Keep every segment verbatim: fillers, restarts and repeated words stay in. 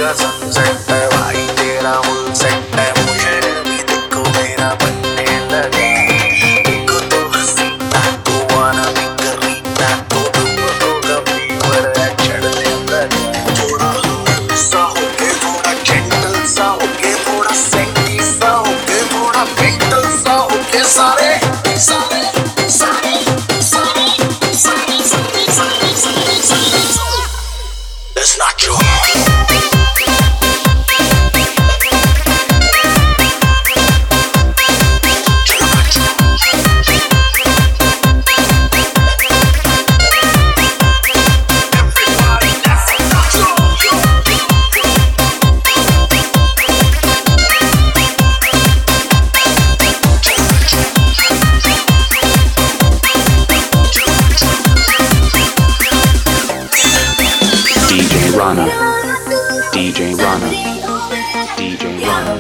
का सनसेट है भाई तेरा फुल सेट है मुझे भी देखो मेरा बनने लगा देखो तो हसीना तो वाना भी करीना तो तुमको कभी पर चढ़ने लगा थोड़ा सा होके थोड़ा जेंटल सा होके थोड़ा सेक्सी सा होके थोड़ा मेंटल सा होके सारे सारे सारे सारे सारे सारे सारे सारे सारे That's not true. Rana, D J Rana, D J Rana.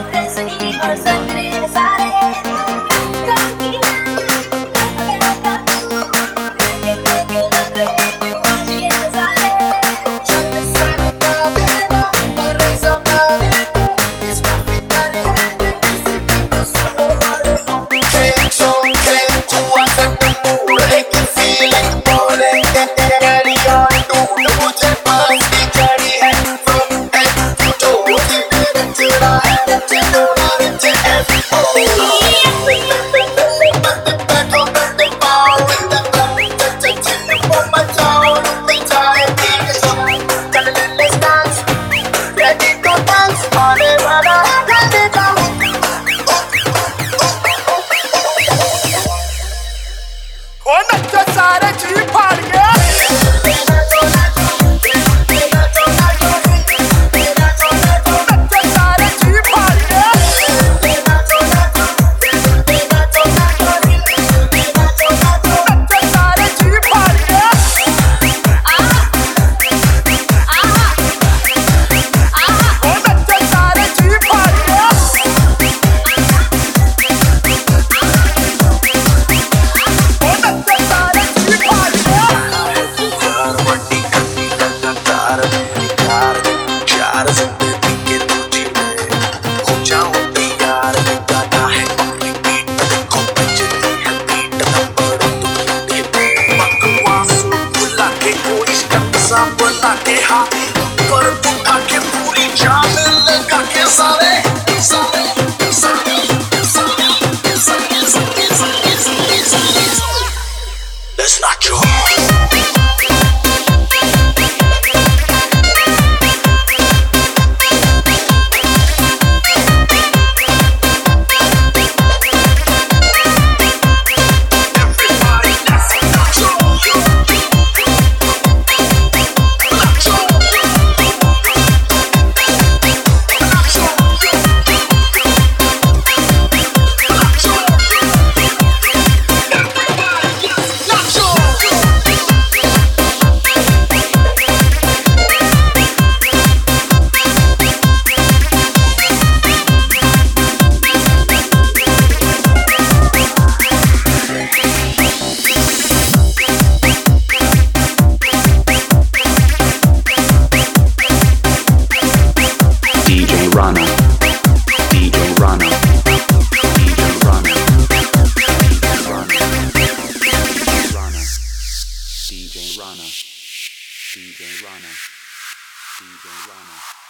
That's not true. Rana, D J Rana, D J Rana, D J Rana, Rana, D J Rana, D J Rana, D J Rana.